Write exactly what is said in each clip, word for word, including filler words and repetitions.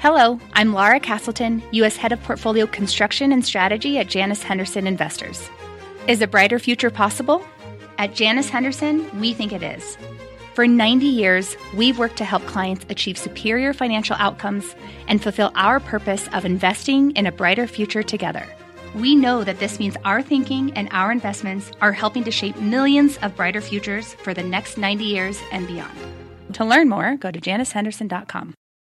Hello, I'm Laura Castleton, U S Head of Portfolio Construction and Strategy at Janus Henderson Investors. Is a brighter future possible? At Janus Henderson, we think it is. For ninety years, we've worked to help clients achieve superior financial outcomes and fulfill our purpose of investing in a brighter future together. We know that this means our thinking and our investments are helping to shape millions of brighter futures for the next ninety years and beyond. To learn more, go to janus henderson dot com.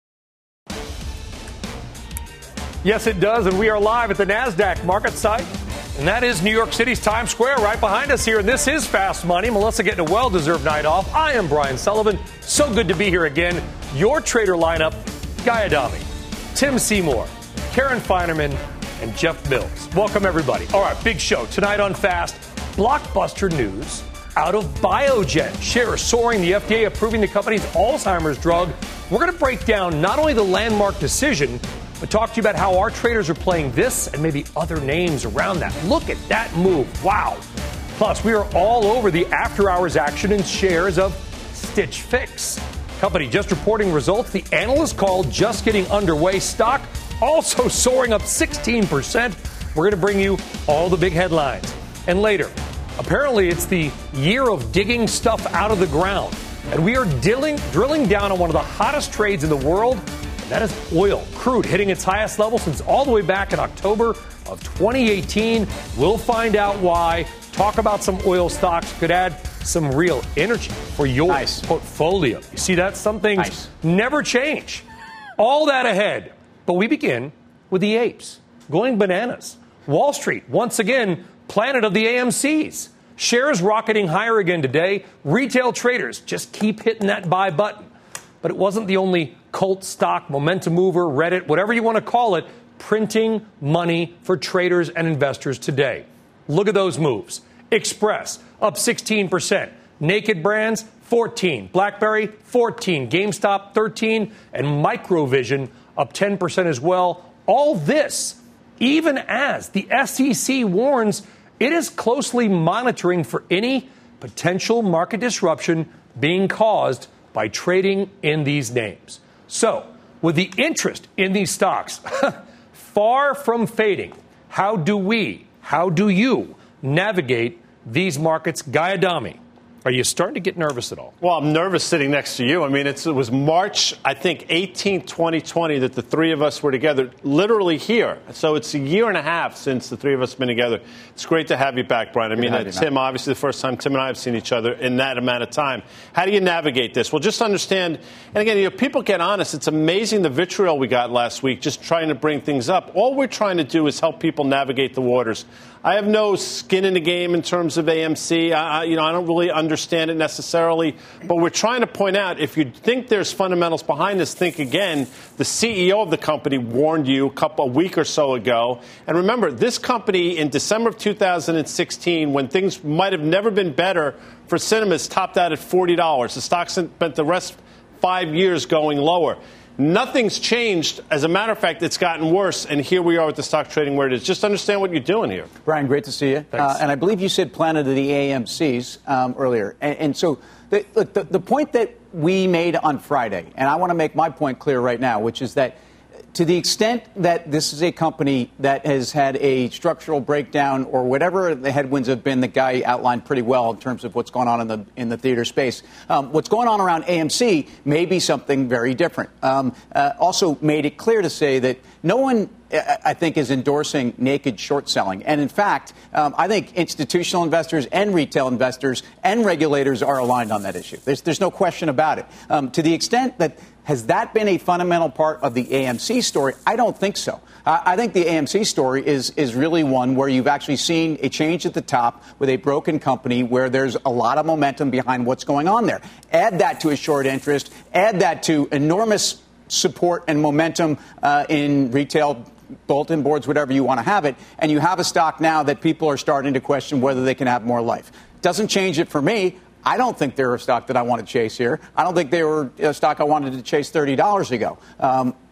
Yes, it does, and we are live at the NASDAQ market site. And that is New York City's Times Square right behind us here. And this is Fast Money. Melissa getting a well-deserved night off. I am Brian Sullivan. So good to be here again. Your trader lineup, Guy Adami, Tim Seymour, Karen Feinerman, and Jeff Mills. Welcome, everybody. All right, big show. Tonight on Fast, blockbuster news out of Biogen. Shares soaring, the F D A approving the company's Alzheimer's drug. We're going to break down not only the landmark decision, but talk to you about how our traders are playing this and maybe other names around that. Look at that move. Wow. Plus, we are all over the after-hours action in shares of Stitch Fix. Company just reporting results. The analyst call just getting underway. Stock also soaring up sixteen percent. We're going to bring you all the big headlines. And later, apparently it's the year of digging stuff out of the ground. And we are drilling, drilling down on one of the hottest trades in the world. That is oil. Crude hitting its highest level since all the way back in October of twenty eighteen. We'll find out why. Talk about some oil stocks. Could add some real energy for your nice. portfolio. You see that? Some things nice. never change. All that ahead. But we begin with the apes going bananas. Wall Street, once again, planet of the A M Cs. Shares rocketing higher again today. Retail traders just keep hitting that buy button. But it wasn't the only cult stock, momentum mover, Reddit, whatever you want to call it, printing money for traders and investors today. Look at those moves. Express up sixteen percent. Naked Brands, fourteen. BlackBerry, fourteen. GameStop, thirteen. And Microvision up ten percent as well. All this, even as the S E C warns it is closely monitoring for any potential market disruption being caused by trading in these names. So, with the interest in these stocks far from fading, how do we, how do you navigate these markets? Guy Adami, are you starting to get nervous at all? Well, I'm nervous sitting next to you. I mean, it's, it was March, I think, eighteenth, twenty twenty that the three of us were together, literally here. So it's a year and a half since the three of us have been together. It's great to have you back, Brian. I mean, uh, Tim, obviously the first time Tim and I have seen each other in that amount of time. How do you navigate this? Well, just understand, and again, you know, people get honest. It's amazing the vitriol we got last week just trying to bring things up. All we're trying to do is help people navigate the waters. I have no skin in the game in terms of A M C. I, you know, I don't really understand it necessarily, but we're trying to point out if you think there's fundamentals behind this, think again. The C E O of the company warned you a couple a week or so ago. And remember, this company in December of two thousand sixteen, when things might have never been better for cinemas, topped out at forty dollars. The stock spent the rest five years going lower. Nothing's changed. As a matter of fact, it's gotten worse, and here we are with the stock trading where it is. Just understand what you're doing here. Brian, great to see you. Uh, and I believe you said planet of the A M Cs um, earlier. And, and so the, look, the, the point that we made on Friday, and I want to make my point clear right now, which is that to the extent that this is a company that has had a structural breakdown or whatever the headwinds have been, the Guy outlined pretty well in terms of what's going on in the in the theater space. Um, what's going on around A M C may be something very different. Um, uh, also made it clear to say that no one, I think, is endorsing naked short selling. And in fact, um, I think institutional investors and retail investors and regulators are aligned on that issue. There's, there's no question about it. Um, to the extent that has that been a fundamental part of the A M C story? I don't think so. Uh, I think the A M C story is is really one where you've actually seen a change at the top with a broken company where there's a lot of momentum behind what's going on there. Add that to a short interest. Add that to enormous support and momentum uh, in retail bulletin boards, whatever you want to have it, and you have a stock now that people are starting to question whether they can have more life. Doesn't change it for me. I don't think they're a stock that I want to chase here. I don't think they were a stock I wanted to chase thirty dollars ago. Um,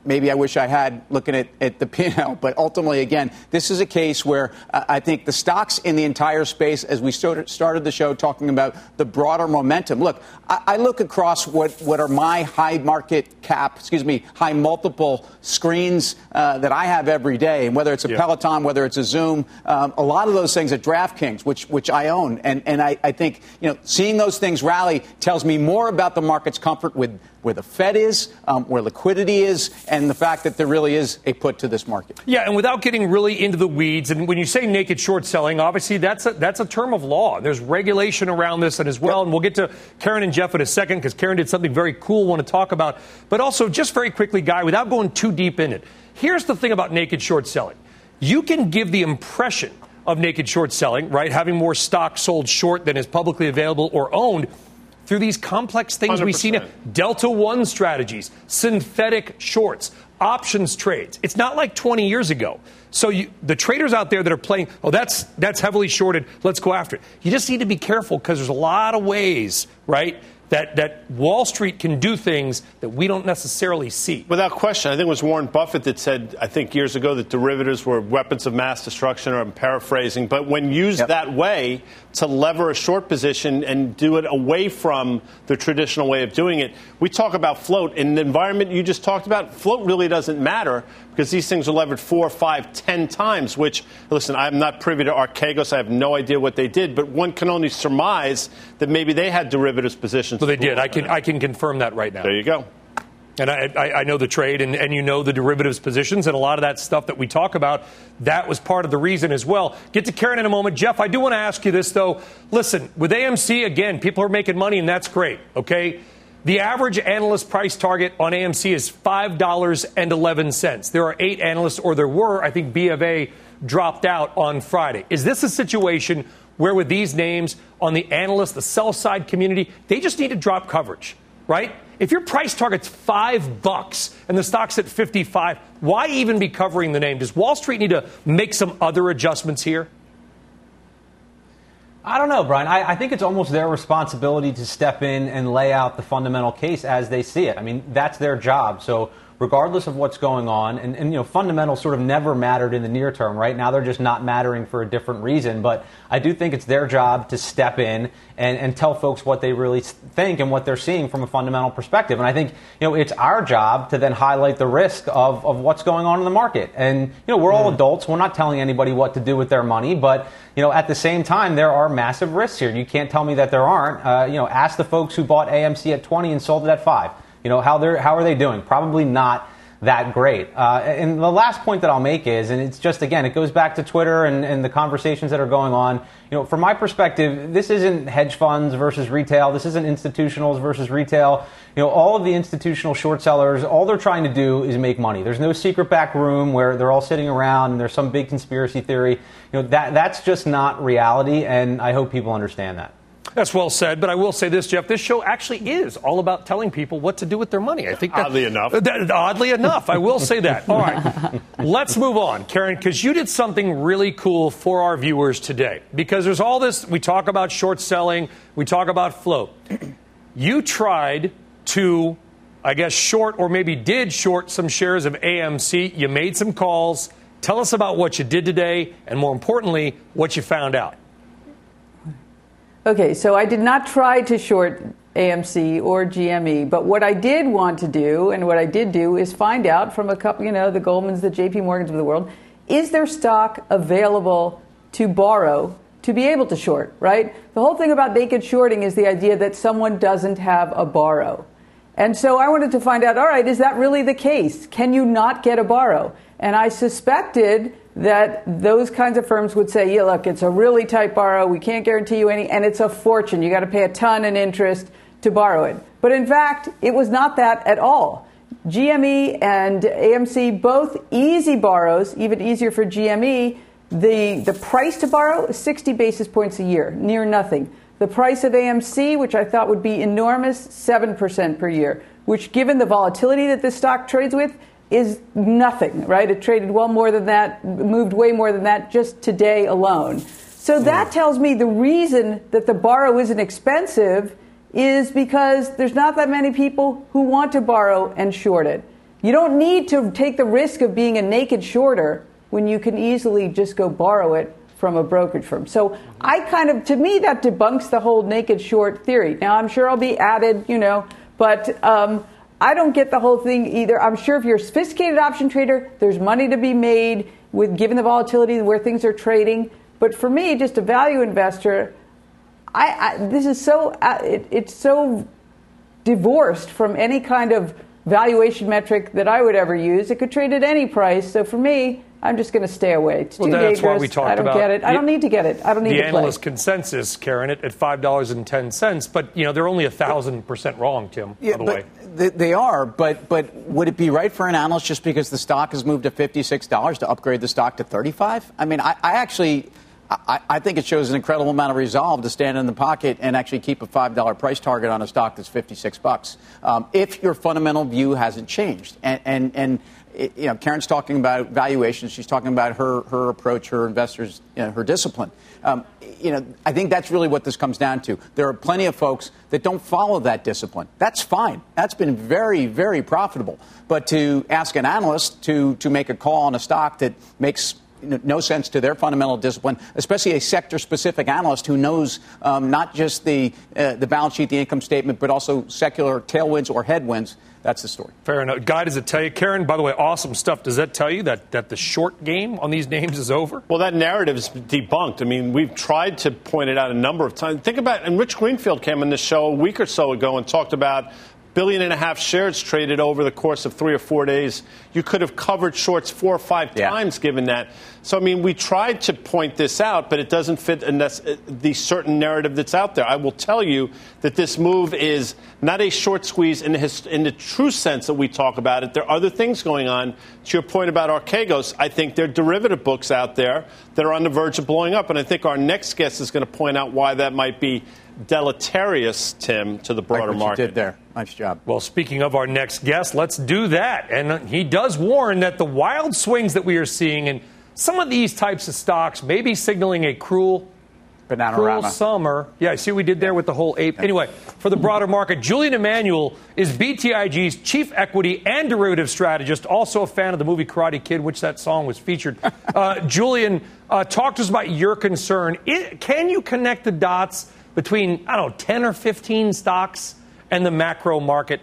maybe I wish I had looking at, at the P and L. But ultimately, again, this is a case where uh, I think the stocks in the entire space, as we started, started the show talking about the broader momentum. Look, I, I look across what, what are my high market cap, excuse me, high multiple screens uh, that I have every day. And whether it's a yeah. Peloton, whether it's a Zoom, um, a lot of those things at DraftKings, which which I own. And, and I, I think, you know, seeing those things rally tells me more about the market's comfort with where the Fed is, um, where liquidity is, and the fact that there really is a put to this market. Yeah, and without getting really into the weeds, and when you say naked short selling, obviously that's a, that's a term of law. There's regulation around this and as well, yep. and we'll get to Karen and Jeff in a second because Karen did something very cool I want to talk about. But also, just very quickly, Guy, without going too deep in it, here's the thing about naked short selling. You can give the impression of naked short selling, right, having more stock sold short than is publicly available or owned, through these complex things we see now, Delta One strategies, synthetic shorts, options trades. It's not like twenty years ago. So you, the traders out there that are playing, oh, that's that's heavily shorted, let's go after it. You just need to be careful because there's a lot of ways, right, that, that Wall Street can do things that we don't necessarily see. Without question. I think it was Warren Buffett that said, I think years ago, that derivatives were weapons of mass destruction, or I'm paraphrasing. But when used yep. that way to lever a short position and do it away from the traditional way of doing it, we talk about float. In the environment you just talked about, float really doesn't matter because these things are levered four, five, ten times, which, listen, I'm not privy to Archegos. I have no idea what they did. But one can only surmise that maybe they had derivatives positions. Well, they did. I can I can confirm that right now. There you go. And I, I, I know the trade, and, and you know the derivatives positions, and a lot of that stuff that we talk about, that was part of the reason as well. Get to Karen in a moment. Jeff, I do want to ask you this, though. Listen, with A M C, again, people are making money, and that's great, okay? The average analyst price target on A M C is five dollars and eleven cents. There are eight analysts, or there were. I think B of A dropped out on Friday. Is this a situation where with these names on the analysts, the sell-side community, they just need to drop coverage, right? If your price target's five bucks and the stock's at fifty-five, why even be covering the name? Does Wall Street need to make some other adjustments here? I don't know, Brian. I, I think it's almost their responsibility to step in and lay out the fundamental case as they see it. I mean, that's their job. So regardless of what's going on, and, and you know, fundamentals sort of never mattered in the near term. Right now, they're just not mattering for a different reason. But I do think it's their job to step in and, and tell folks what they really think and what they're seeing from a fundamental perspective. And I think, you know, it's our job to then highlight the risk of, of what's going on in the market. And, you know, we're all adults. We're not telling anybody what to do with their money. But, you know, at the same time, there are massive risks here. You can't tell me that there aren't. Uh, you know, ask the folks who bought A M C at twenty and sold it at five. You know, how they're how are they doing? Probably not that great. Uh, and the last point that I'll make is, and it's just, again, it goes back to Twitter and, and the conversations that are going on. You know, from my perspective, this isn't hedge funds versus retail. This isn't institutionals versus retail. You know, all of the institutional short sellers, all they're trying to do is make money. There's no secret back room where they're all sitting around and there's some big conspiracy theory. You know, that that's just not reality, and I hope people understand that. That's well said, but I will say this, Jeff. This show actually is all about telling people what to do with their money. I think that, oddly enough. That, oddly enough, I will say that. All right, let's move on, Karen, because you did something really cool for our viewers today. Because there's all this, we talk about short selling, we talk about float. You tried to, I guess, short or maybe did short some shares of A M C. You made some calls. Tell us about what you did today, and more importantly, what you found out. Okay, so I did not try to short A M C or G M E, but what I did want to do, and what I did do, is find out from a couple, you know, the Goldmans, the J P Morgans of the world, is there stock available to borrow to be able to short, right? The whole thing about naked shorting is the idea that someone doesn't have a borrow. And so I wanted to find out, all right, is that really the case? Can you not get a borrow? And I suspected that those kinds of firms would say, yeah, look, it's a really tight borrow. We can't guarantee you any, and it's a fortune. You got to pay a ton in interest to borrow it. But in fact, it was not that at all. G M E and A M C, both easy borrows, even easier for G M E. The, the price to borrow is sixty basis points a year, near nothing. The price of A M C, which I thought would be enormous, seven percent per year, which given the volatility that this stock trades with, is nothing, right? It traded well more than that, moved way more than that just today alone. So that tells me the reason that the borrow isn't expensive is because there's not that many people who want to borrow and short it. You don't need to take the risk of being a naked shorter when you can easily just go borrow it from a brokerage firm. So I kind of, to me, that debunks the whole naked short theory. Now, I'm sure I'll be added, you know, but um, I don't get the whole thing either. I'm sure if you're a sophisticated option trader, there's money to be made with given the volatility where things are trading. But for me, just a value investor, I, I this is so uh, it, it's so divorced from any kind of valuation metric that I would ever use. It could trade at any price. So for me, I'm just going to stay away. It's well, too that's dangerous. why we talked I don't about get it. I don't need to get it. I don't need the to play. analyst consensus, Karen, at, at five dollars and ten cents. But, you know, they're only one thousand percent wrong, Tim, yeah, by the but way. They, they are, but but would it be right for an analyst just because the stock has moved to fifty-six dollars to upgrade the stock to thirty-five dollars? I mean, I, I actually... I, I think it shows an incredible amount of resolve to stand in the pocket and actually keep a five dollar price target on a stock that's fifty-six bucks. Um, if your fundamental view hasn't changed. And, and, and it, you know, Karen's talking about valuations. She's talking about her, her approach, her investors, you know, her discipline. Um, you know, I think that's really what this comes down to. There are plenty of folks that don't follow that discipline. That's fine. That's been very, very profitable. But to ask an analyst to, to make a call on a stock that makes no sense to their fundamental discipline, especially a sector-specific analyst who knows um, not just the uh, the balance sheet, the income statement, but also secular tailwinds or headwinds. That's the story. Fair enough. Guy, does it tell you, Karen, by the way, awesome stuff. Does that tell you that, that the short game on these names is over? Well, that narrative is debunked. I mean, we've tried to point it out a number of times. Think about, and Rich Greenfield came on this show a week or so ago and talked about billion and a half shares traded over the course of three or four days. You could have covered shorts four or five yeah. times given that. So, I mean, we tried to point this out, but it doesn't fit in this, the certain narrative that's out there. I will tell you that this move is not a short squeeze in the, his, in the true sense that we talk about it. There are other things going on. To your point about Archegos, I think there are derivative books out there that are on the verge of blowing up. And I think our next guest is going to point out why that might be deleterious, Tim, to the broader like what market. You did there. Nice job. Well, speaking of our next guest, let's do that. And he does warn that the wild swings that we are seeing in some of these types of stocks may be signaling a cruel, cruel summer. Yeah, I see what we did there with the whole ape. Anyway, for the broader market, Julian Emanuel is B T I G's chief equity and derivative strategist, also a fan of the movie Karate Kid, which that song was featured. Uh, Julian, uh, talk to us about your concern. It, can you connect the dots between, I don't know, ten or fifteen stocks and the macro market?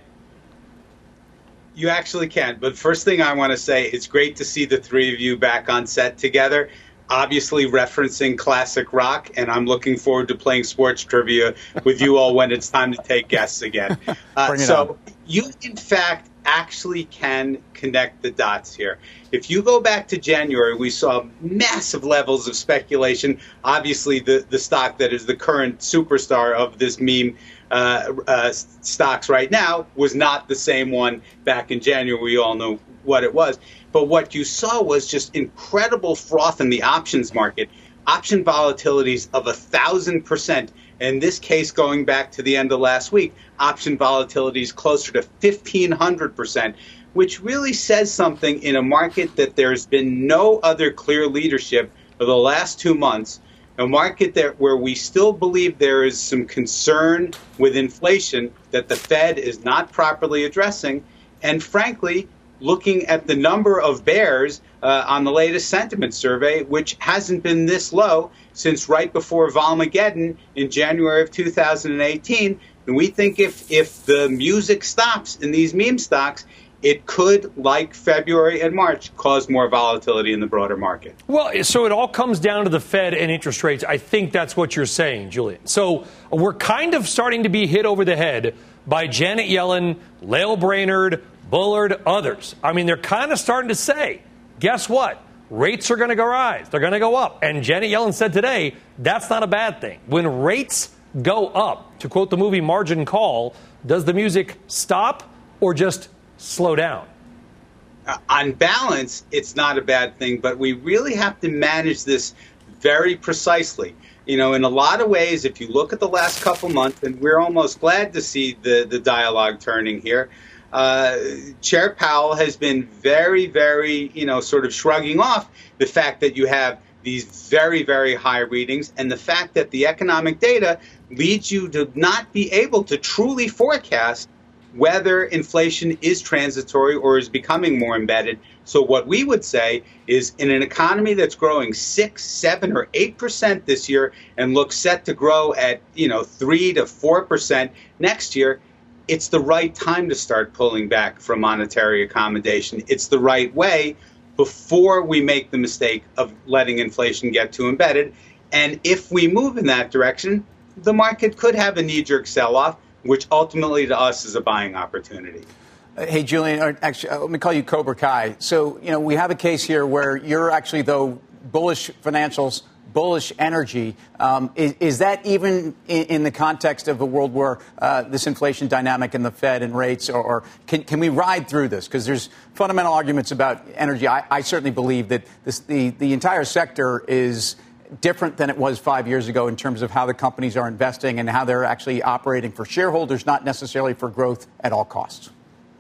You actually can. But first thing I want to say, it's great to see the three of you back on set together, obviously referencing classic rock, and I'm looking forward to playing sports trivia with you all when it's time to take guests again. Uh, so on. You, in fact, actually can connect the dots here. If you go back to January, we saw massive levels of speculation. Obviously, the, the stock that is the current superstar of this meme uh, uh, stocks right now was not the same one back in January. We all know what it was. But what you saw was just incredible froth in the options market. Option volatilities of a thousand percent. In this case, going back to the end of last week, option volatilities closer to fifteen hundred percent, which really says something in a market that there's been no other clear leadership for the last two months, a market that where we still believe there is some concern with inflation that the Fed is not properly addressing, and frankly, looking at the number of bears uh, on the latest sentiment survey, which hasn't been this low since right before Volmageddon in January of two thousand eighteen. And we think if, if the music stops in these meme stocks, it could, like February and March, cause more volatility in the broader market. Well, so it all comes down to the Fed and interest rates. I think that's what you're saying, Julian. So we're kind of starting to be hit over the head by Janet Yellen, Lael Brainerd, Bullard, others. I mean, they're kind of starting to say, guess what? Rates are going to go rise. They're going to go up. And Janet Yellen said today, that's not a bad thing. When rates go up, to quote the movie Margin Call, does the music stop or just slow down? Uh, on balance, it's not a bad thing, but we really have to manage this very precisely. You know, in a lot of ways, if you look at the last couple months, and we're almost glad to see the, the dialogue turning here, Uh, Chair Powell has been very, very, you know, sort of shrugging off the fact that you have these very, very high readings and the fact that the economic data leads you to not be able to truly forecast whether inflation is transitory or is becoming more embedded. So what we would say is in an economy that's growing six, seven, or eight percent this year and looks set to grow at, you know, three to four percent next year, it's the right time to start pulling back from monetary accommodation. It's the right way before we make the mistake of letting inflation get too embedded. And if we move in that direction, the market could have a knee-jerk sell-off, which ultimately to us is a buying opportunity. Uh, hey, Julian, or actually, uh, let me call you Cobra Kai. So, you know, we have a case here where you're actually, though, bullish financials, bullish energy. Um, is, is that even in, in the context of a world where uh, this inflation dynamic in the Fed and rates, or, or can, can we ride through this? Because there's fundamental arguments about energy. I, I certainly believe that this, the, the entire sector is different than it was five years ago in terms of how the companies are investing and how they're actually operating for shareholders, not necessarily for growth at all costs.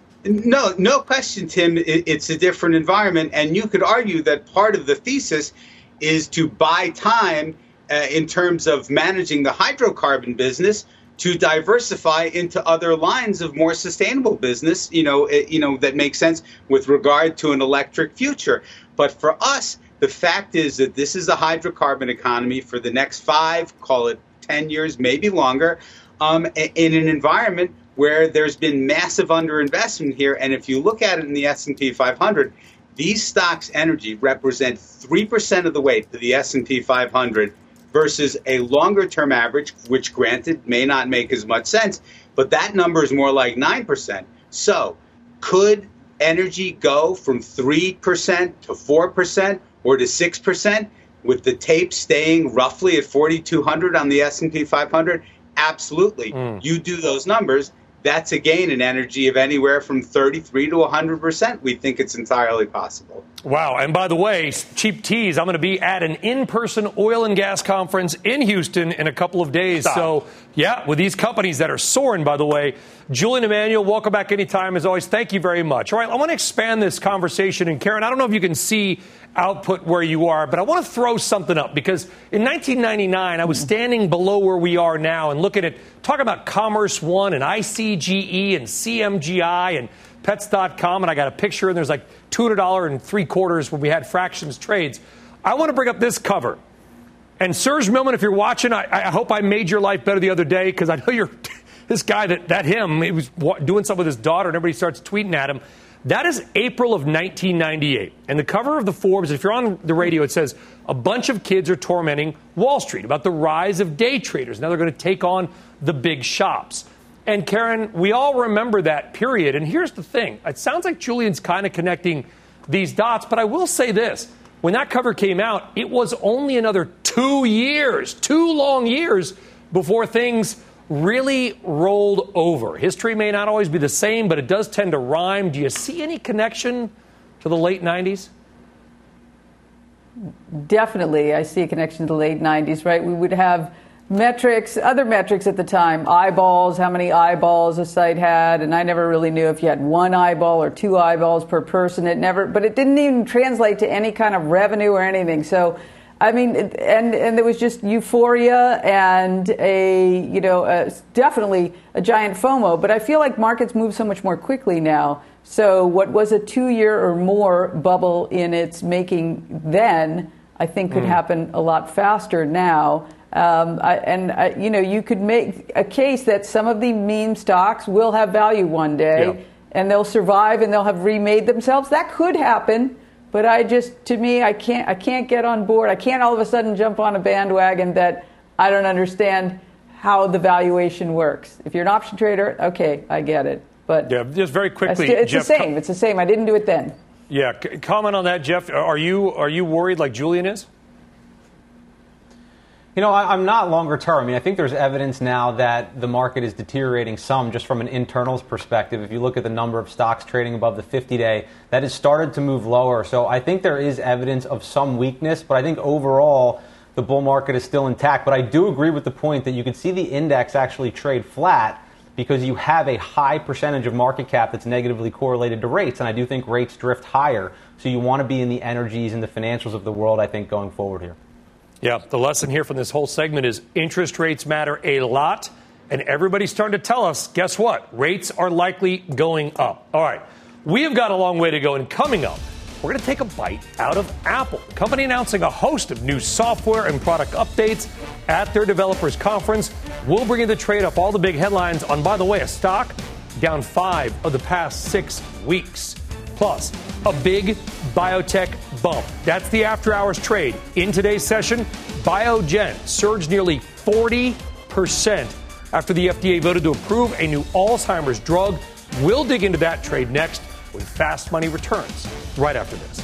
No, no question, Tim. It's a different environment. And you could argue that part of the thesis is to buy time uh, in terms of managing the hydrocarbon business to diversify into other lines of more sustainable business, you know, it, you know, that makes sense with regard to an electric future. But for us, the fact is that this is a hydrocarbon economy for the next five, call it ten years, maybe longer, um, in an environment where there's been massive underinvestment here. And if you look at it in the S and P five hundred, these stocks, energy, represent three percent of the weight to the S and P five hundred versus a longer-term average, which, granted, may not make as much sense, but that number is more like nine percent. So could energy go from three percent to four percent or to six percent with the tape staying roughly at forty-two hundred on the S and P five hundred? Absolutely. Mm. You do those numbers, that's a gain in energy of anywhere from thirty-three to one hundred percent. We think it's entirely possible. Wow. And by the way, cheap tease, I'm going to be at an in-person oil and gas conference in Houston in a couple of days. Stop. So, yeah, with these companies that are soaring, by the way. Julian Emanuel, welcome back anytime. As always, thank you very much. All right, I want to expand this conversation. And, Karen, I don't know if you can see output where you are, but I want to throw something up because in nineteen ninety-nine, I was standing below where we are now and looking at, talking about Commerce One and I C G E and C M G I and Pets dot com, and I got a picture, and there's like two hundred dollars and three quarters when we had fractions trades. I want to bring up this cover. And Serge Millman, if you're watching, I, I hope I made your life better the other day because I know you're this guy, that, that him, he was doing something with his daughter, and everybody starts tweeting at him. That is April of nineteen ninety-eight. And the cover of the Forbes, if you're on the radio, it says a bunch of kids are tormenting Wall Street about the rise of day traders. Now they're going to take on the big shops. And, Karen, we all remember that period. And here's the thing. It sounds like Julian's kind of connecting these dots. But I will say this. When that cover came out, it was only another two years, two long years before things really rolled over. History may not always be the same, but it does tend to rhyme. Do you see any connection to the late nineties? Definitely. I see a connection to the late nineties, right? We would have metrics, other metrics at the time, eyeballs, how many eyeballs a site had, and I never really knew if you had one eyeball or two eyeballs per person. It never, but it didn't even translate to any kind of revenue or anything. So, I mean, and and there was just euphoria and a, you know, a, definitely a giant FOMO. But I feel like markets move so much more quickly now. So what was a two-year or more bubble in its making then, I think could mm. happen a lot faster now. Um, I, and, I, you know, you could make a case that some of the meme stocks will have value one day, yeah. and they'll survive and they'll have remade themselves. That could happen, but I just, to me, I can't, I can't get on board. I can't all of a sudden jump on a bandwagon that I don't understand how the valuation works. If you're an option trader, okay, I get it. But yeah, just very quickly, st- it's Jeff, the same. It's the same. I didn't do it then. Yeah, c- comment on that, Jeff. Are you are you worried like Julian is? You know, I, I'm not longer term. I mean, I think there's evidence now that the market is deteriorating some just from an internals perspective. If you look at the number of stocks trading above the fifty-day, that has started to move lower. So I think there is evidence of some weakness, but I think overall the bull market is still intact. But I do agree with the point that you can see the index actually trade flat because you have a high percentage of market cap that's negatively correlated to rates. And I do think rates drift higher. So you want to be in the energies and the financials of the world, I think, going forward here. Yeah, the lesson here from this whole segment is interest rates matter a lot, And everybody's starting to tell us, guess what? Rates are likely going up. All right. We have got a long way to go. And coming up, we're going to take a bite out of Apple. The company announcing a host of new software and product updates at their developers conference. We'll bring you the trade up, all the big headlines on, by the way, a stock down five of the past six weeks. Plus, a big biotech bump. That's the after hours trade. In today's session, Biogen surged nearly forty percent after the F D A voted to approve a new Alzheimer's drug. We'll dig into that trade next when Fast Money returns right after this.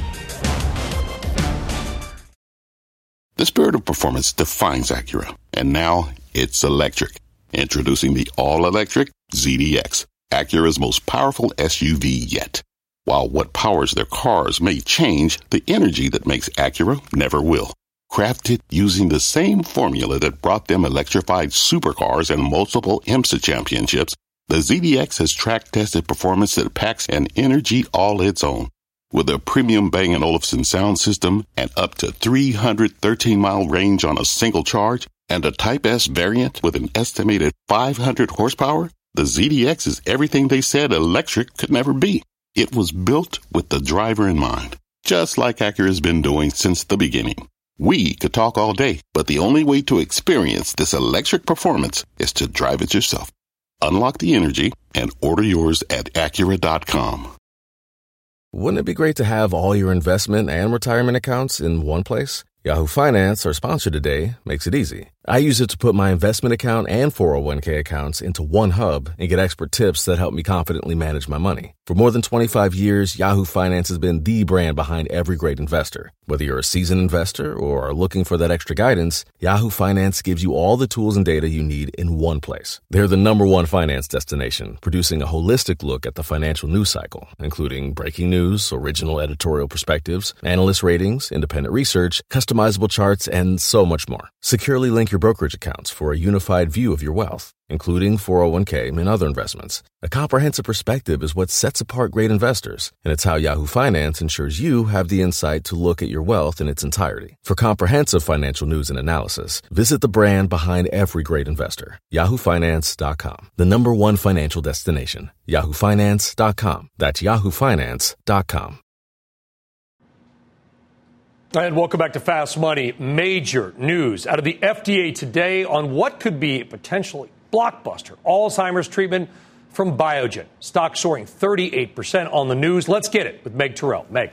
The spirit of performance defines Acura, and now it's electric. Introducing the all-electric Z D X, Acura's most powerful S U V yet. While what powers their cars may change, the energy that makes Acura never will. Crafted using the same formula that brought them electrified supercars and multiple IMSA championships, the Z D X has track-tested performance that packs an energy all its own. With a premium Bang and Olufsen sound system and up to three hundred thirteen mile range on a single charge, and a Type S variant with an estimated five hundred horsepower, the Z D X is everything they said electric could never be. It was built with the driver in mind, just like Acura's been doing since the beginning. We could talk all day, but the only way to experience this electric performance is to drive it yourself. Unlock the energy and order yours at Acura dot com. Wouldn't it be great to have all your investment and retirement accounts in one place? Yahoo Finance, our sponsor today, makes it easy. I use it to put my investment account and four oh one k accounts into one hub and get expert tips that help me confidently manage my money. For more than twenty-five years, Yahoo Finance has been the brand behind every great investor. Whether you're a seasoned investor or are looking for that extra guidance, Yahoo Finance gives you all the tools and data you need in one place. They're the number one finance destination, producing a holistic look at the financial news cycle, including breaking news, original editorial perspectives, analyst ratings, independent research, customizable charts, and so much more. Securely link your brokerage accounts for a unified view of your wealth, including four oh one k and other investments. A comprehensive perspective is what sets apart great investors, and it's how Yahoo Finance ensures you have the insight to look at your wealth in its entirety. For comprehensive financial news and analysis, visit the brand behind every great investor, Yahoo Finance dot com, the number one financial destination, Yahoo Finance dot com. That's Yahoo Finance dot com. And welcome back to Fast Money. Major news out of the F D A today on what could be a potentially blockbuster Alzheimer's treatment from Biogen. Stock soaring thirty-eight percent on the news. Let's get it with Meg Terrell. Meg.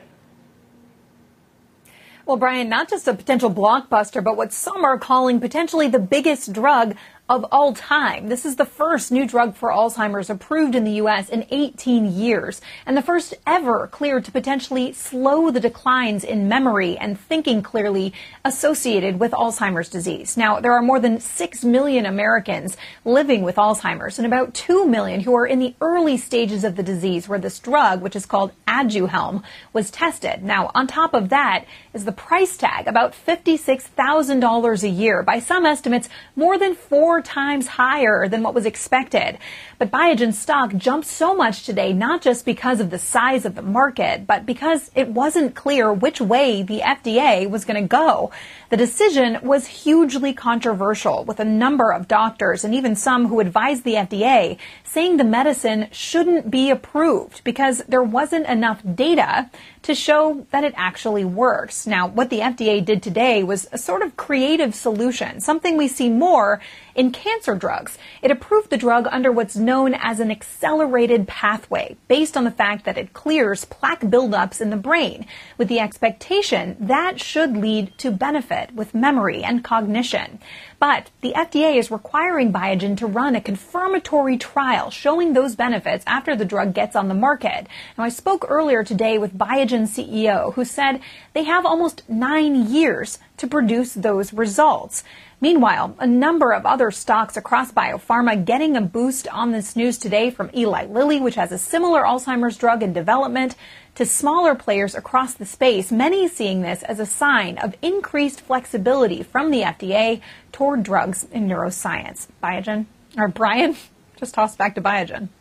Well, Brian, not just a potential blockbuster, but what some are calling potentially the biggest drug of all time. This is the first new drug for Alzheimer's approved in the U S in eighteen years, and the first ever cleared to potentially slow the declines in memory and thinking clearly associated with Alzheimer's disease. Now, there are more than six million Americans living with Alzheimer's and about two million who are in the early stages of the disease where this drug, which is called Aduhelm, was tested. Now, on top of that is the price tag, about fifty-six thousand dollars a year. By some estimates, more than four times higher than what was expected. But Biogen's stock jumped so much today, not just because of the size of the market, but because it wasn't clear which way the F D A was going to go. The decision was hugely controversial, with a number of doctors and even some who advised the F D A saying the medicine shouldn't be approved because there wasn't enough data to show that it actually works. Now, what the F D A did today was a sort of creative solution, something we see more in cancer drugs. It approved the drug under what's known as an accelerated pathway, based on the fact that it clears plaque buildups in the brain, with the expectation that should lead to benefit with memory and cognition. But the F D A is requiring Biogen to run a confirmatory trial showing those benefits after the drug gets on the market. Now, I spoke earlier today with Biogen's C E O, who said they have almost nine years to produce those results. Meanwhile, a number of other stocks across biopharma getting a boost on this news today, from Eli Lilly, which has a similar Alzheimer's drug in development, to smaller players across the space, many seeing this as a sign of increased flexibility from the F D A toward drugs in neuroscience. Biogen, or Brian, just toss back to Biogen.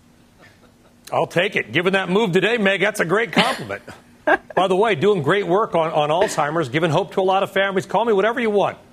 I'll take it. Given that move today, Meg, that's a great compliment. By the way, doing great work on, on Alzheimer's, giving hope to a lot of families. Call me whatever you want.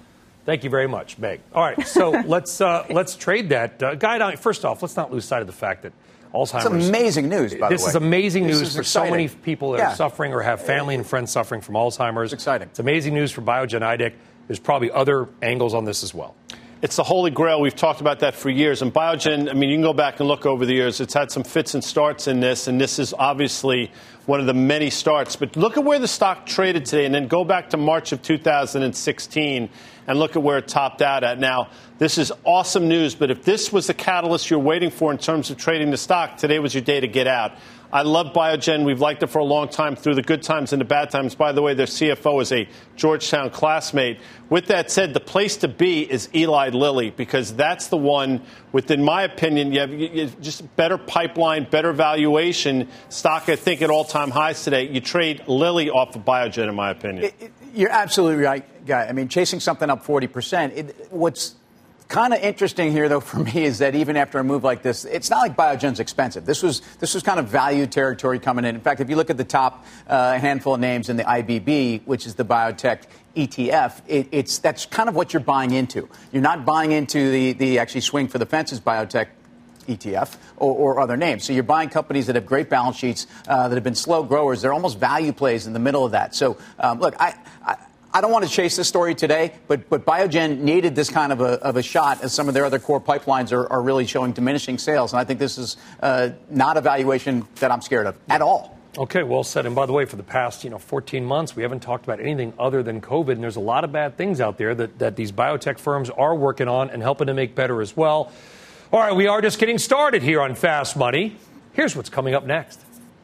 Thank you very much, Meg. All right, so let's uh, let's trade that. Uh, guy down, first off, let's not lose sight of the fact that Alzheimer's. It's amazing news, by the way. This is amazing this news is for exciting. so many people that yeah. are suffering or have family and friends suffering from Alzheimer's. It's exciting. It's amazing news for Biogen I D E C. There's probably other angles on this as well. It's the holy grail. We've talked about that for years. And Biogen, I mean, you can go back and look over the years. It's had some fits and starts in this, and this is obviously one of the many starts. But look at where the stock traded today, and then go back to March of two thousand sixteen and look at where it topped out at. Now, this is awesome news, but if this was the catalyst you're waiting for in terms of trading the stock, today was your day to get out. I love Biogen. We've liked it for a long time through the good times and the bad times. By the way, their C F O is a Georgetown classmate. With that said, the place to be is Eli Lilly, because that's the one with, in my opinion, you have you have just better pipeline, better valuation. Stock, I think, at all-time highs today. You trade Lilly off of Biogen, in my opinion. It, it, you're absolutely right, Guy. I mean, chasing something up forty percent, it, what's kind of interesting here, though, for me, is that even after a move like this, it's not like Biogen's expensive. This was this was kind of value territory coming in. In fact, if you look at the top uh, handful of names in the I B B, which is the biotech E T F, it, it's that's kind of what you're buying into. You're not buying into the the actually swing for the fences biotech E T F or, or other names. So you're buying companies that have great balance sheets, uh, that have been slow growers. They're almost value plays in the middle of that. So um, look, I. I I don't want to chase this story today, but but Biogen needed this kind of a, of a shot as some of their other core pipelines are, are really showing diminishing sales. And I think this is uh, not a valuation that I'm scared of at all. Okay, well said. And by the way, for the past, you know, fourteen months, we haven't talked about anything other than COVID. And there's a lot of bad things out there that, that these biotech firms are working on and helping to make better as well. All right, we are just getting started here on Fast Money. Here's what's coming up next.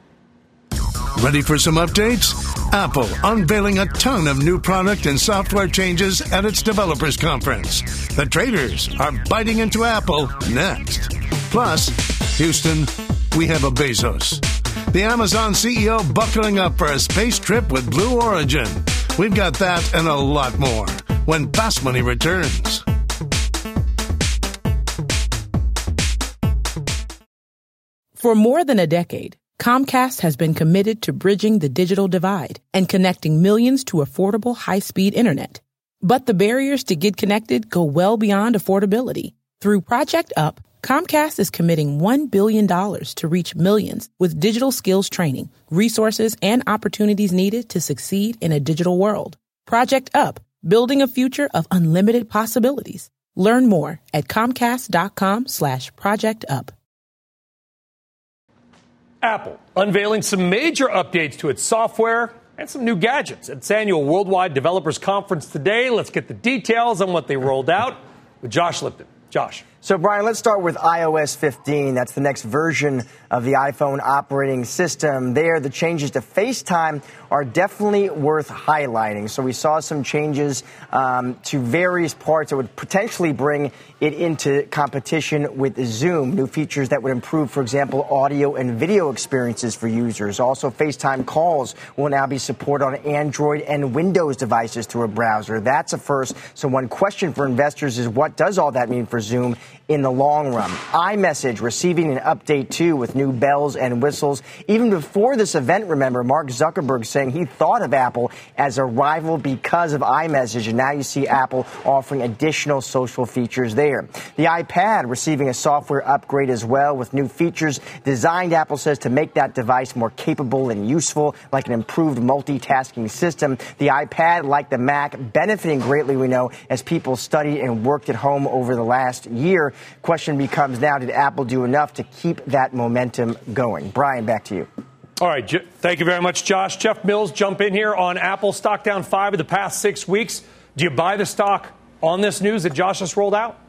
Ready for some updates? Apple unveiling a ton of new product and software changes at its developers conference. The traders are biting into Apple next. Plus, Houston, we have a Bezos. The Amazon C E O buckling up for a space trip with Blue Origin. We've got that and a lot more when Fast Money returns. For more than a decade, Comcast has been committed to bridging the digital divide and connecting millions to affordable high-speed internet. But the barriers to get connected go well beyond affordability. Through Project Up, Comcast is committing one billion dollars to reach millions with digital skills training, resources, and opportunities needed to succeed in a digital world. Project Up, building a future of unlimited possibilities. Learn more at comcast.com slash project up. Apple unveiling some major updates to its software and some new gadgets at its annual Worldwide Developers Conference today. Let's get the details on what they rolled out with Josh Lipton. Josh. So, Brian, let's start with i O S fifteen. That's the next version of the iPhone operating system. There, the changes to FaceTime are definitely worth highlighting. So we saw some changes um, to various parts that would potentially bring it into competition with Zoom. New features that would improve, for example, audio and video experiences for users. Also, FaceTime calls will now be supported on Android and Windows devices through a browser. That's a first. So one question for investors is, what does all that mean for Zoom in the long run? iMessage receiving an update, too, with new bells and whistles. Even before this event, remember, Mark Zuckerberg saying he thought of Apple as a rival because of iMessage, and now you see Apple offering additional social features there. The iPad receiving a software upgrade as well with new features designed, Apple says, to make that device more capable and useful, like an improved multitasking system. The iPad, like the Mac, benefiting greatly, we know, as people studied and worked at home over the last year. Question becomes now, did Apple do enough to keep that momentum going? Brian, back to you. All right. J- thank you very much, Josh. Jeff Mills, jump in here on Apple. Stock down five of the past six weeks. Do you buy the stock on this news that Josh just rolled out?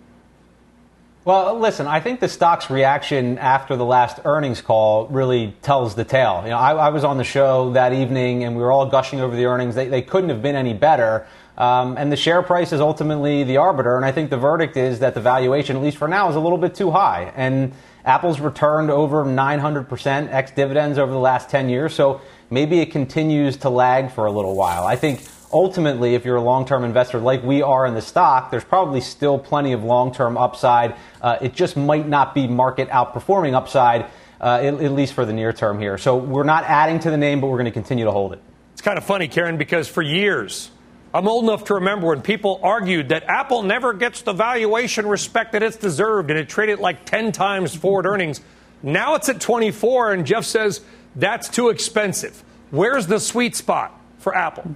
Well, listen, I think the stock's reaction after the last earnings call really tells the tale. You know, I, I was on the show that evening, and we were all gushing over the earnings. They, they couldn't have been any better. Um, and the share price is ultimately the arbiter. And I think the verdict is that the valuation, at least for now, is a little bit too high. And Apple's returned over nine hundred percent ex-dividends over the last ten years. So maybe it continues to lag for a little while. I think ultimately, if you're a long-term investor like we are in the stock, there's probably still plenty of long-term upside. Uh, it just might not be market outperforming upside, uh, at, at least for the near term here. So we're not adding to the name, but we're going to continue to hold it. It's kind of funny, Karen, because for years, I'm old enough to remember when people argued that Apple never gets the valuation respect that it's deserved, and it traded like ten times forward earnings. Now it's at twenty-four, and Jeff says that's too expensive. Where's the sweet spot for Apple?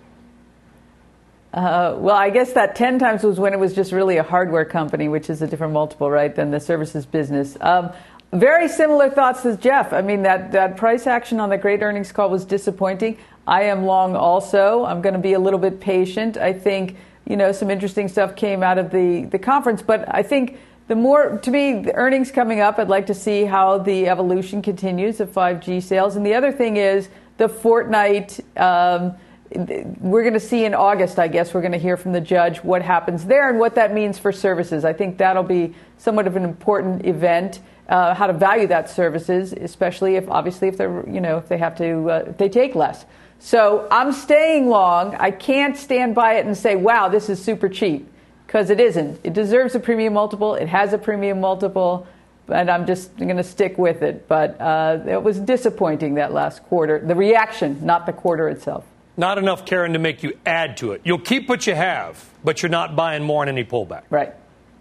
Uh, well, I guess that ten times was when it was just really a hardware company, which is a different multiple, right, than the services business. Um, very similar thoughts as Jeff. I mean, that, that price action on the great earnings call was disappointing. I am long also. I'm going to be a little bit patient. I think, you know, some interesting stuff came out of the, the conference, but I think the more, to me, the earnings coming up, I'd like to see how the evolution continues of five G sales. And the other thing is the Fortnite, um, we're going to see in August, I guess, we're going to hear from the judge what happens there and what that means for services. I think that'll be somewhat of an important event, uh, how to value that services, especially if, obviously, if they're, you know, if they have to, uh, if they take less. So I'm staying long. I can't stand by it and say, wow, this is super cheap, because it isn't. It deserves a premium multiple. It has a premium multiple, and I'm just going to stick with it. But uh, it was disappointing, that last quarter. The reaction, not the quarter itself. Not enough, Karen, to make you add to it. You'll keep what you have, but you're not buying more on any pullback. Right.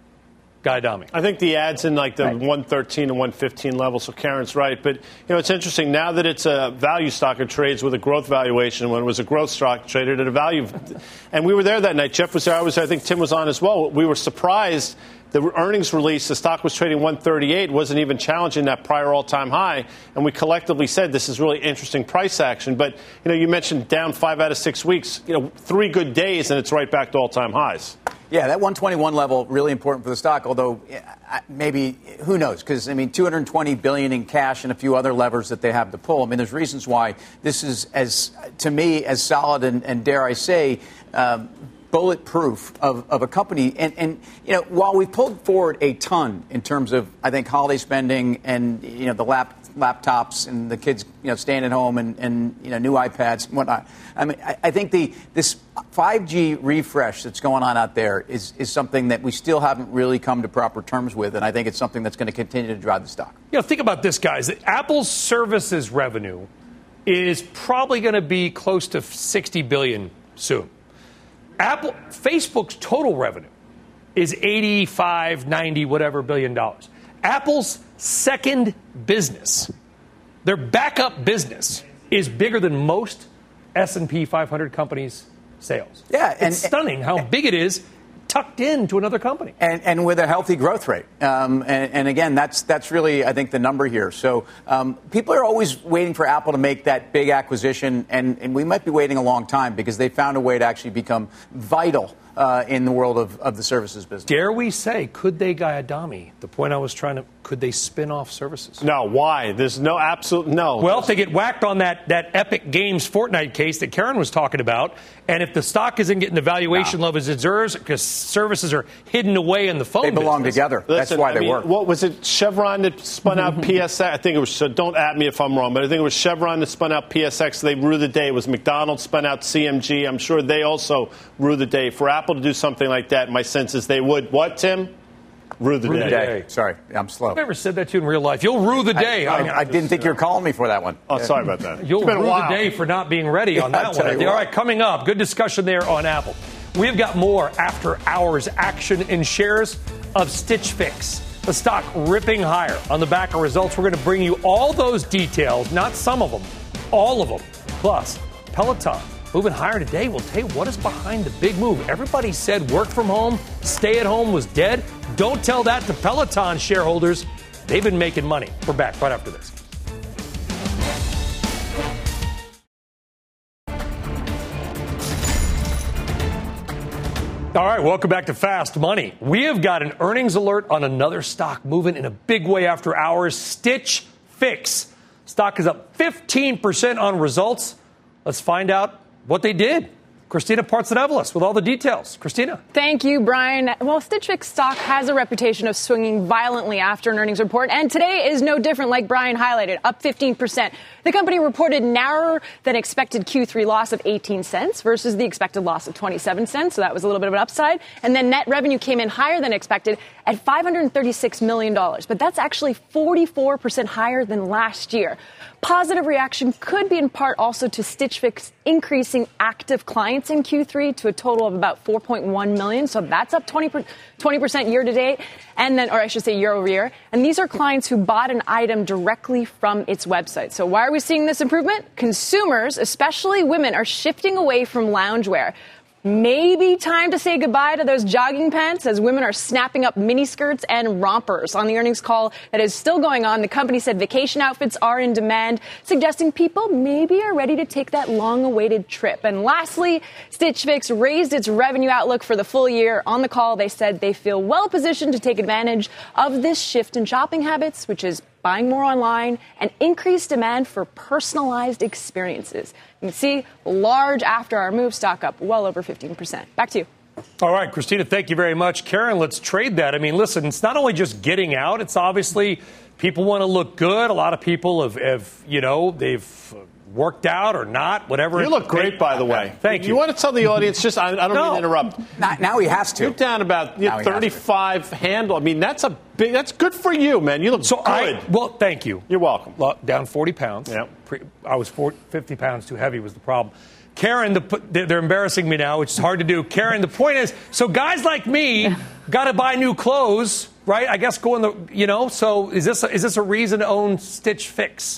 Guy Adami. I think the ad's in like the right. one thirteen and one fifteen level, so Karen's right. But, you know, it's interesting. Now that it's a value stock, it trades with a growth valuation. When it was a growth stock, it traded at a value. And we were there that night. Jeff was there. I was there. I think Tim was on as well. We were surprised. The earnings release, the stock was trading one thirty-eight, wasn't even challenging that prior all-time high. And we collectively said this is really interesting price action. But, you know, you mentioned down five out of six weeks, you know, three good days, and it's right back to all-time highs. Yeah, that one twenty-one level, really important for the stock, although maybe, who knows, because, I mean, two hundred twenty billion dollars in cash and a few other levers that they have to pull. I mean, there's reasons why this is, as to me, as solid and, and dare I say, um, bulletproof of, of a company. And, and, you know, while we've pulled forward a ton in terms of, I think, holiday spending and, you know, the lap, laptops and the kids, you know, staying at home and, and you know, new iPads and whatnot. I mean, I, I think the this five G refresh that's going on out there is, is something that we still haven't really come to proper terms with, and I think it's something that's going to continue to drive the stock. You know, think about this, guys. Apple's services revenue is probably going to be close to sixty billion dollars soon. Apple, Facebook's total revenue is eighty-five, ninety, whatever billion dollars. Apple's second business, their backup business, is bigger than most S and P five hundred companies' sales. Yeah, and, it's stunning how and, big it is tucked into another company. And, and with a healthy growth rate. Um, and, and again, that's that's really, I think, the number here. So um, people are always waiting for Apple to make that big acquisition, and, and we might be waiting a long time because they found a way to actually become vital uh, in the world of, of the services business. Dare we say, could they, Guy Adami, the point I was trying to, could they spin off services? No, why? There's no absolute, no. Well, if they get whacked on that, that Epic Games Fortnite case that Karen was talking about, and if the stock isn't getting the valuation no. levels it deserves because services are hidden away in the phone They belong business. together. Listen, That's why I they mean, work. What was it, Chevron that spun out P S X? I think it was, so don't at me if I'm wrong, but I think it was Chevron that spun out P S X. They rue the day. It was McDonald's spun out C M G. I'm sure they also rue the day. For Apple to do something like that, my sense is they would, what, Tim? Rue the rue day. The day. Sorry, I'm slow. I've never said that to you in real life. You'll rue the day. I, I, I didn't think you were calling me for that one. Oh, sorry about that. You'll rue the day for not being ready on that one. All right, coming up, good discussion there on Apple. We've got more after hours action in shares of Stitch Fix. The stock ripping higher on the back of results. We're going to bring you all those details, not some of them, all of them. Plus, Peloton moving higher today. We'll tell you what is behind the big move. Everybody said work from home, stay at home was dead. Don't tell that to Peloton shareholders. They've been making money. We're back right after this. All right, welcome back to Fast Money. We have got an earnings alert on another stock moving in a big way after hours. Stitch Fix. Stock is up fifteen percent on results. Let's find out what they did. Christina Partsinevelos with all the details. Christina. Thank you, Brian. Well, Stitch Fix stock has a reputation of swinging violently after an earnings report, and today is no different, like Brian highlighted, up fifteen percent. The company reported narrower than expected Q three loss of eighteen cents versus the expected loss of twenty-seven cents, so that was a little bit of an upside. And then net revenue came in higher than expected at five hundred thirty-six million dollars, but that's actually forty-four percent higher than last year. Positive reaction could be in part also to Stitch Fix increasing active clients clients in Q three to a total of about four point one million. So that's up twenty percent year to date. And then, or I should say year over year. And these are clients who bought an item directly from its website. So why are we seeing this improvement? Consumers, especially women, are shifting away from loungewear. Maybe time to say goodbye to those jogging pants as women are snapping up miniskirts and rompers. On the earnings call that is still going on, the company said vacation outfits are in demand, suggesting people maybe are ready to take that long-awaited trip. And lastly, Stitch Fix raised its revenue outlook for the full year. On the call, they said they feel well-positioned to take advantage of this shift in shopping habits, which is buying more online and increased demand for personalized experiences. You can see large after our move stock up well over fifteen percent. Back to you. All right, Christina, thank you very much. Karen, let's trade that. I mean, listen, it's not only just getting out. It's obviously people want to look good. A lot of people have, have you know, they've worked out or not, whatever. You look great, by the way. Thank you. You want to tell the audience, just, I, I don't no. mean to interrupt. Now, now he has to. You're down about you know, thirty-five handle. I mean, that's a big, that's good for you, man. You look so good. I, well, thank you. You're welcome. Down forty pounds. Yeah. I was forty, fifty pounds too heavy was the problem. Karen, the, they're embarrassing me now, which is hard to do. Karen, the point is, so guys like me got to buy new clothes, right? I guess go in the, you know, so is this a, is this a reason to own Stitch Fix?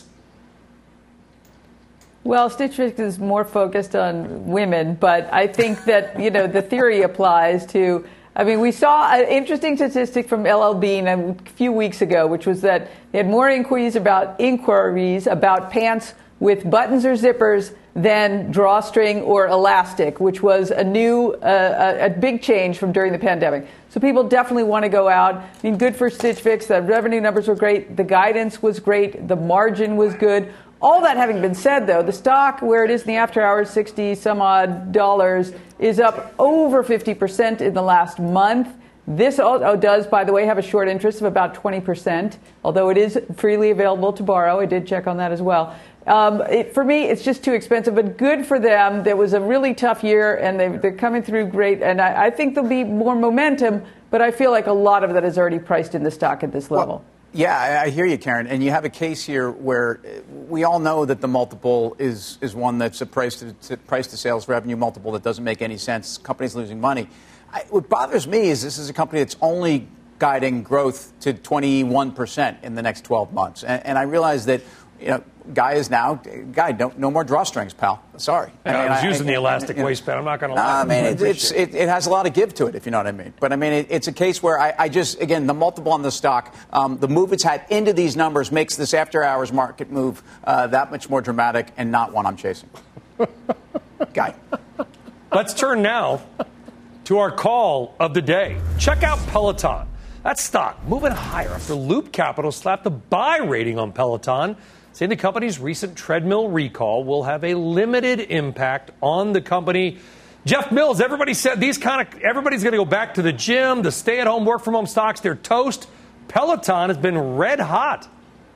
Well, Stitch Fix is more focused on women, but I think that, you know, the theory applies to, I mean, we saw an interesting statistic from L L Bean a few weeks ago, which was that they had more inquiries about inquiries about pants with buttons or zippers than drawstring or elastic, which was a new, uh, a, a big change from during the pandemic. So people definitely want to go out. I mean, good for Stitch Fix. The revenue numbers were great. The guidance was great. The margin was good. All that having been said, though, the stock, where it is in the after hours, sixty some odd dollars, is up over fifty percent in the last month. This oh, does, by the way, have a short interest of about twenty percent, although it is freely available to borrow. I did check on that as well. Um, it, for me, it's just too expensive, but good for them. There was a really tough year, and they, they're coming through great. And I, I think there'll be more momentum, but I feel like a lot of that is already priced in the stock at this level. Well, yeah, I hear you, Karen. And you have a case here where we all know that the multiple is, is one that's a price to, to price to sales revenue multiple that doesn't make any sense. Companies losing money. I, what bothers me is this is a company that's only guiding growth to twenty-one percent in the next twelve months. And, and I realize that, you know, Guy is now, Guy, don't, no more drawstrings, pal. Sorry. Yeah, I, mean, I was I, using I, the elastic I, you know, waistband. I'm not going to lie. I mean, it, it's, it, it has a lot of give to it, if you know what I mean. But, I mean, it, it's a case where I, I just, again, the multiple on the stock, um, the move it's had into these numbers makes this after-hours market move uh, that much more dramatic and not one I'm chasing. Guy. Let's turn now to our call of the day. Check out Peloton. That stock moving higher after Loop Capital slapped a buy rating on Peloton, saying the company's recent treadmill recall will have a limited impact on the company. Jeff Mills, everybody said these kind of everybody's going to go back to the gym, the stay-at-home, work-from-home stocks. They're toast. Peloton has been red hot.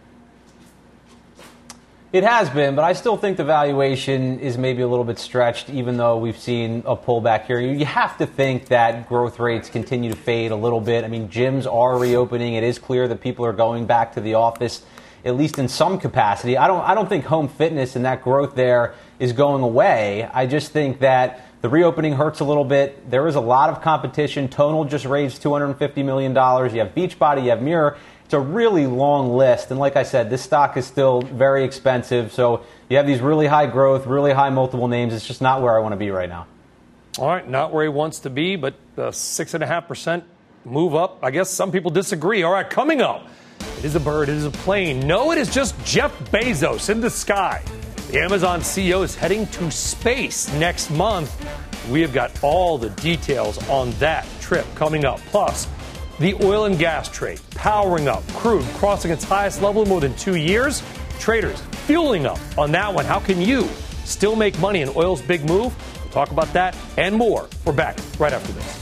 It has been, but I still think the valuation is maybe a little bit stretched, even though we've seen a pullback here. You have to think that growth rates continue to fade a little bit. I mean, gyms are reopening. It is clear that people are going back to the office, at least in some capacity. I don't I don't think home fitness and that growth there is going away. I just think that the reopening hurts a little bit. There is a lot of competition. Tonal just raised two hundred fifty million dollars. You have Beachbody, you have Mirror. It's a really long list. And like I said, this stock is still very expensive. So you have these really high growth, really high multiple names. It's just not where I want to be right now. All right, not where he wants to be, but uh, six point five percent move up. I guess some people disagree. All right, coming up. It is a bird. It is a plane. No, it is just Jeff Bezos in the sky. The Amazon C E O is heading to space next month. We have got all the details on that trip coming up. Plus, the oil and gas trade powering up. Crude crossing its highest level in more than two years. Traders fueling up on that one. How can you still make money in oil's big move? We'll talk about that and more. We're back right after this.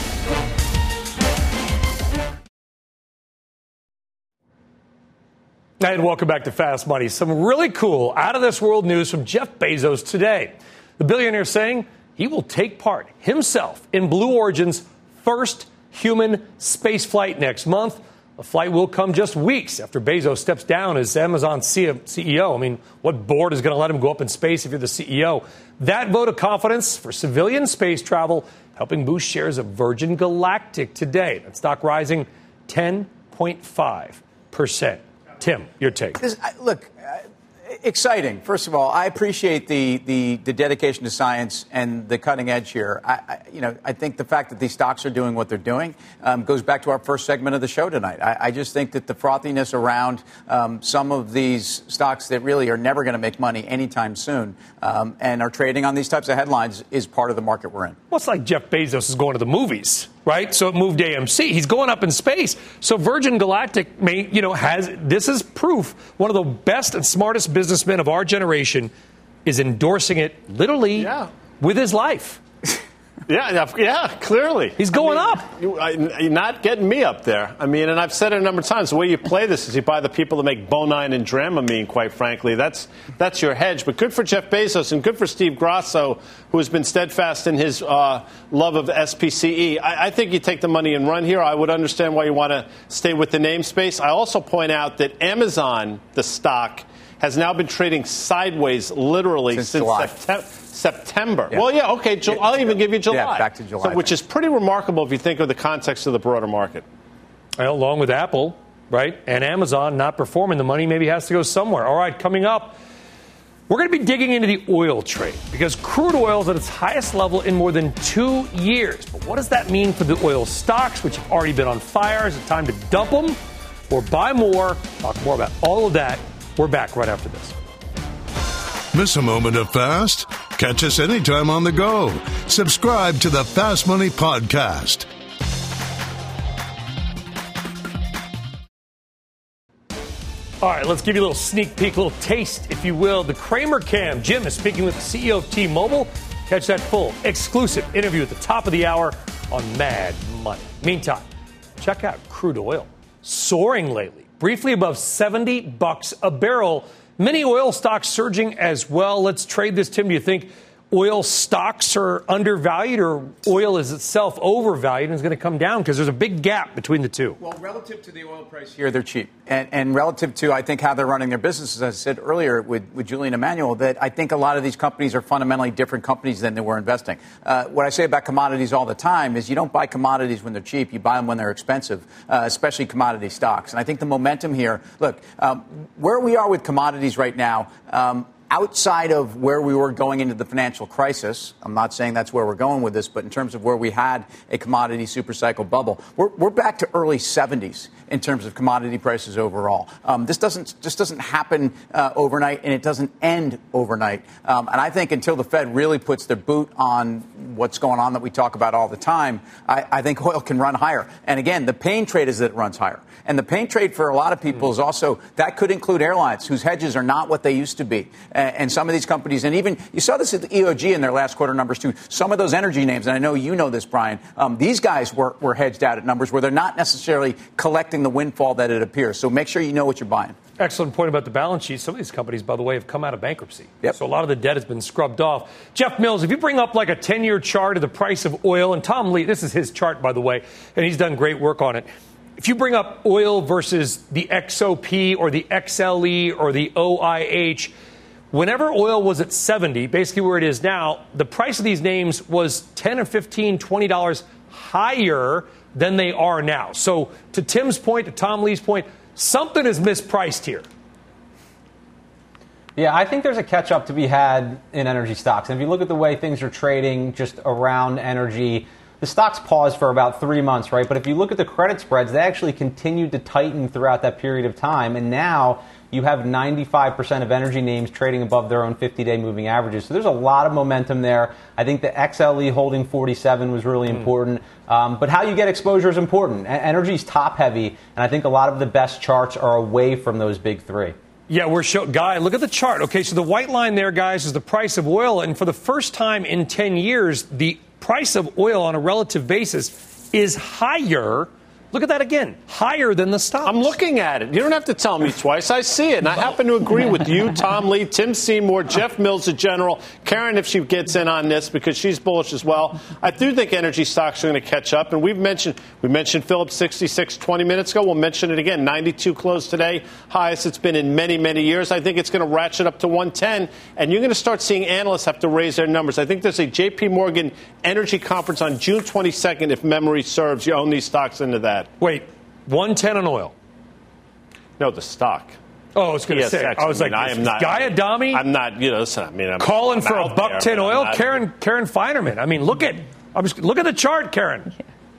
And welcome back to Fast Money. Some really cool, out-of-this-world news from Jeff Bezos today. The billionaire saying he will take part himself in Blue Origin's first human spaceflight next month. A flight will come just weeks after Bezos steps down as Amazon C E O. I mean, what board is going to let him go up in space if you're the C E O? That vote of confidence for civilian space travel helping boost shares of Virgin Galactic today. That stock rising ten point five percent. Tim, your take. This, look, uh, exciting. First of all, I appreciate the, the, the dedication to science and the cutting edge here. I, I, you know, I think the fact that these stocks are doing what they're doing um, goes back to our first segment of the show tonight. I, I just think that the frothiness around um, some of these stocks that really are never going to make money anytime soon um, and are trading on these types of headlines is part of the market we're in. Well, it's like Jeff Bezos is going to the movies, right? So it moved A M C. He's going up in space. So Virgin Galactic, may, you know, has this is proof one of the best and smartest businessmen of our generation is endorsing it literally yeah. with his life. Yeah, yeah, clearly. He's going I mean, up. You, I, you're not getting me up there. I mean, and I've said it a number of times, the way you play this is you buy the people that make Bonine and Dramamine, quite frankly. That's that's your hedge. But good for Jeff Bezos and good for Steve Grasso, who has been steadfast in his uh, love of S P C E. I, I think you take the money and run here. I would understand why you want to stay with the namespace. I also point out that Amazon, the stock, has now been trading sideways literally since, since September. September. Yeah. Well, yeah, okay. Ju- I'll even give you July. Yeah, back to July. So, which is pretty remarkable if you think of the context of the broader market. Well, along with Apple, right, and Amazon not performing, the money maybe has to go somewhere. All right, coming up, we're going to be digging into the oil trade because crude oil is at its highest level in more than two years. But what does that mean for the oil stocks, which have already been on fire? Is it time to dump them or buy more? Talk more about all of that. We're back right after this. Miss a moment of fast? Catch us anytime on the go. Subscribe to the Fast Money Podcast. All right, let's give you a little sneak peek, a little taste, if you will. The Kramer Cam. Jim is speaking with the C E O of T-Mobile. Catch that full, exclusive interview at the top of the hour on Mad Money. Meantime, check out crude oil. Soaring lately, briefly above seventy bucks a barrel. Many oil stocks surging as well. Let's trade this, Tim. Do you think oil stocks are undervalued or oil is itself overvalued and is going to come down? Because there's a big gap between the two. Well, relative to the oil price here, they're cheap. And, and relative to, I think, how they're running their businesses, as I said earlier with, with Julian Emanuel, that I think a lot of these companies are fundamentally different companies than they were investing. Uh, what I say about commodities all the time is you don't buy commodities when they're cheap. You buy them when they're expensive, uh, especially commodity stocks. And I think the momentum here, look, um, where we are with commodities right now, um, outside of where we were going into the financial crisis, I'm not saying that's where we're going with this, but in terms of where we had a commodity supercycle bubble, we're, we're back to early seventies in terms of commodity prices overall. Um, this doesn't just doesn't happen uh, overnight, and it doesn't end overnight. Um, and I think until the Fed really puts their boot on what's going on that we talk about all the time, I, I think oil can run higher. And again, the pain trade is that it runs higher. And the pain trade for a lot of people is also, that could include airlines whose hedges are not what they used to be. And, and some of these companies, and even, you saw this at the E O G in their last quarter numbers too, some of those energy names, and I know you know this, Brian, um, these guys were, were hedged out at numbers where they're not necessarily collecting the windfall that it appears. So make sure you know what you're buying. Excellent point about the balance sheet. Some of these companies, by the way, have come out of bankruptcy. Yep. So a lot of the debt has been scrubbed off. Jeff Mills, if you bring up like a ten-year chart of the price of oil, and Tom Lee, this is his chart, by the way, and he's done great work on it. If you bring up oil versus the X O P or the X L E or the O I H, whenever oil was at seventy, basically where it is now, the price of these names was ten or fifteen, twenty dollars higher than they are now. So to Tim's point, to Tom Lee's point, something is mispriced here. Yeah, I think there's a catch-up to be had in energy stocks. And if you look at the way things are trading just around energy, the stocks paused for about three months, right? But if you look at the credit spreads, they actually continued to tighten throughout that period of time. And now you have ninety-five percent of energy names trading above their own fifty-day moving averages. So there's a lot of momentum there. I think the X L E holding forty-seven was really mm. important. Um, but how you get exposure is important. Energy's top-heavy, and I think a lot of the best charts are away from those big three. Yeah, we're show Guy, look at the chart. Okay, so the white line there, guys, is the price of oil. And for the first time in ten years, the price of oil on a relative basis is higher Look at that again. Higher than the stocks. I'm looking at it. You don't have to tell me twice. I see it. And I happen to agree with you, Tom Lee, Tim Seymour, Jeff Mills, the general. Karen, if she gets in on this, because she's bullish as well. I do think energy stocks are going to catch up. And we've mentioned, we mentioned Phillips sixty-six twenty minutes ago. We'll mention it again. ninety-two closed today. Highest it's been in many, many years. I think it's going to ratchet up to one ten. And you're going to start seeing analysts have to raise their numbers. I think there's a J P Morgan energy conference on June twenty-second, if memory serves. You own these stocks into that. Wait, one ten on oil? No, the stock. Oh, I was going to say. I was I mean, like, I am not, Guy Adami? I'm not, you know, listen, I mean, I'm calling I'm for a buck there, ten oil? not, Karen Karen Feinerman. I mean, look at I'm just, look at the chart, Karen.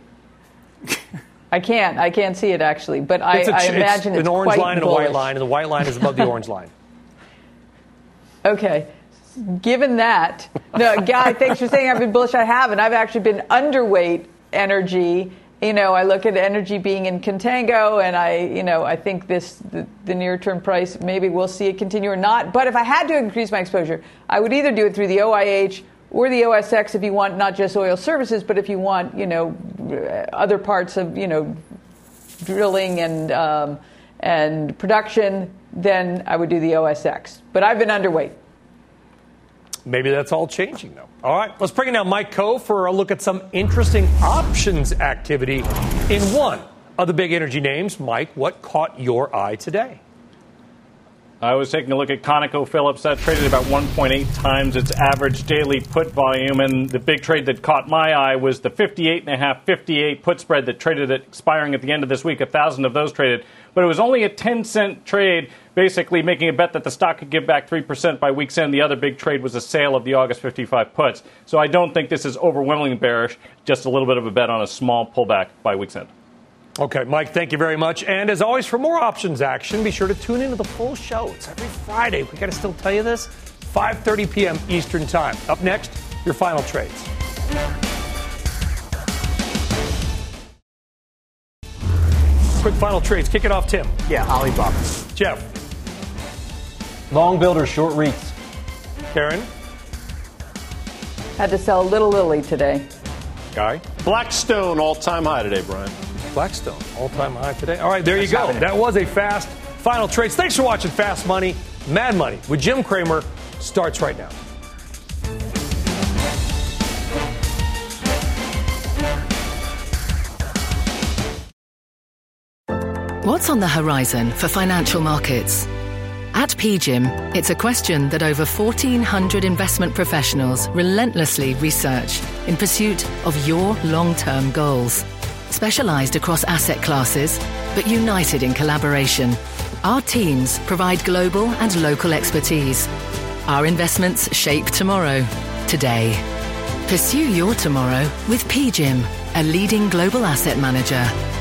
I can't. I can't see it, actually. But I, a, I imagine it's, it's an orange quite line and a bullish. white line, and the white line is above the orange line. Okay. Given that, no, Guy, thanks for saying I've been bullish. I haven't. I've actually been underweight energy. You know, I look at energy being in contango, and I, you know, I think this the, the near-term price, maybe we'll see it continue or not. But if I had to increase my exposure, I would either do it through the O I H or the O S X if you want not just oil services, but if you want, you know, other parts of, you know, drilling and um, and production, then I would do the O S X. But I've been underweight. Maybe that's all changing, though. All right, let's bring in now Mike Coe for a look at some interesting options activity in one of the big energy names. Mike, what caught your eye today? I was taking a look at ConocoPhillips. That traded about one point eight times its average daily put volume. And the big trade that caught my eye was the fifty-eight and a half, fifty-eight put spread that traded at expiring at the end of this week. A thousand of those traded. But it was only a ten cent trade, basically making a bet that the stock could give back three percent by week's end. The other big trade was a sale of the August fifty-five puts. So I don't think this is overwhelmingly bearish, just a little bit of a bet on a small pullback by week's end. Okay, Mike, thank you very much. And as always, for more options action, be sure to tune into the full show. It's every Friday. We got to still tell you this. five thirty p.m. Eastern Time. Up next, your final trades. Quick final trades. Kick it off, Tim. Yeah, Alibaba. Jeff. Long builders, short REITs. Karen. Had to sell a little Lilly today. Guy. Blackstone, all-time high today, Brian. Blackstone, all-time high today. All right, there That's you go. happening. That was a fast final trades. Thanks for watching Fast Money. Mad Money with Jim Cramer starts right now. What's on the horizon for financial markets? At P G I M, it's a question that over fourteen hundred investment professionals relentlessly research in pursuit of your long-term goals. Specialized across asset classes, but united in collaboration, our teams provide global and local expertise. Our investments shape tomorrow, today. Pursue your tomorrow with P G I M, a leading global asset manager.